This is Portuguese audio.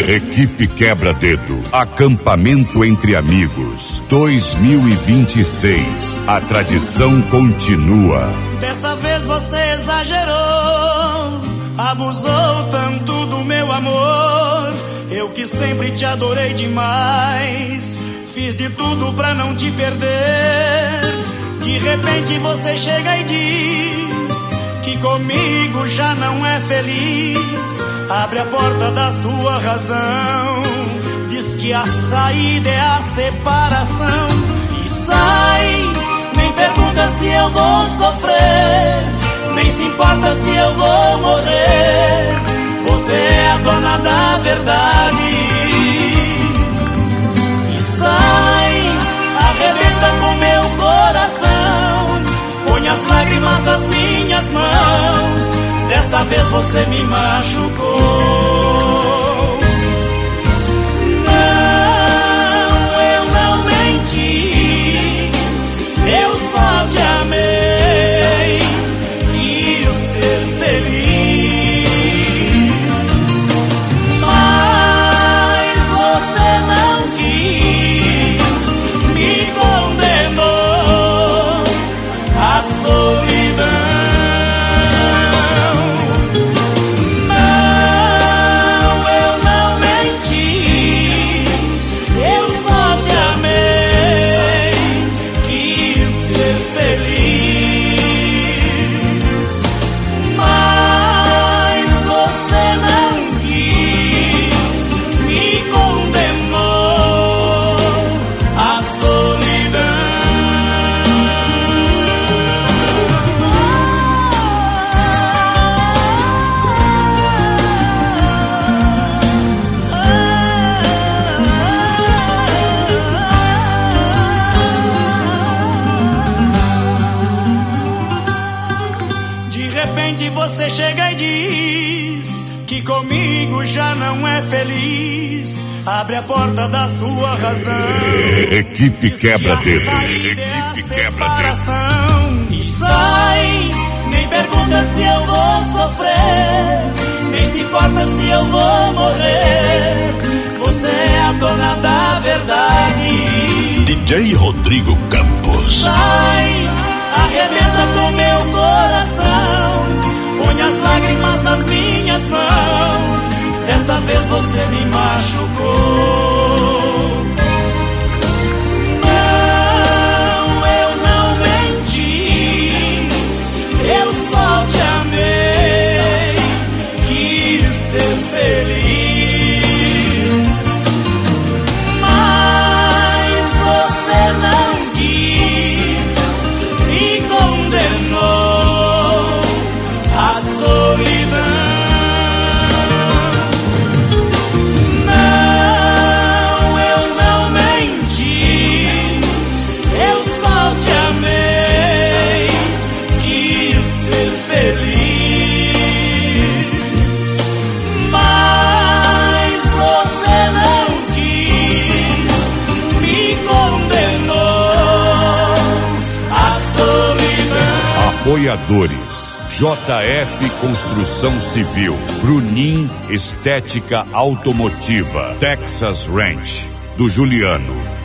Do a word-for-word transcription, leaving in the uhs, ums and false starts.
Equipe Quebra-Dedo, acampamento entre amigos, dois mil e vinte e seis, a tradição continua. Dessa vez você exagerou, abusou tanto do meu amor. Eu que sempre te adorei demais, fiz de tudo pra não te perder. De repente você chega e diz que comigo já não é feliz. Abre a porta da sua razão, diz que a saída é a separação. E sai, nem pergunta se eu vou sofrer, nem se importa se eu vou morrer. Você é a dona da verdade. E sai, arrebenta com meu coração, põe as lágrimas nas minhas mãos. Dessa vez você me machucou. Não, eu não menti, eu só te amei, quis ser feliz. Mas você não quis, me condenou à solidão. Você chega e diz que comigo já não é feliz. Abre a porta da sua razão. Equipe Quebra-Dedo, equipe Quebra-Dedo. E sai, nem pergunta se eu vou sofrer, nem se importa se eu vou morrer. Você é a dona da verdade. D J Rodrigo Campos. Sai, arrebenta com meu coração, põe as lágrimas nas minhas mãos. Dessa vez você me machucou. Não, eu não menti, eu só te amei, quis ser feliz. Mas você não quis, me condenou à solidão. Não, eu não menti, eu só te amei, quis ser feliz. Mas você não quis, me condenou à solidão. Apoiadores: J F Construção Civil, Brunim Estética Automotiva, Texas Ranch, do Juliano.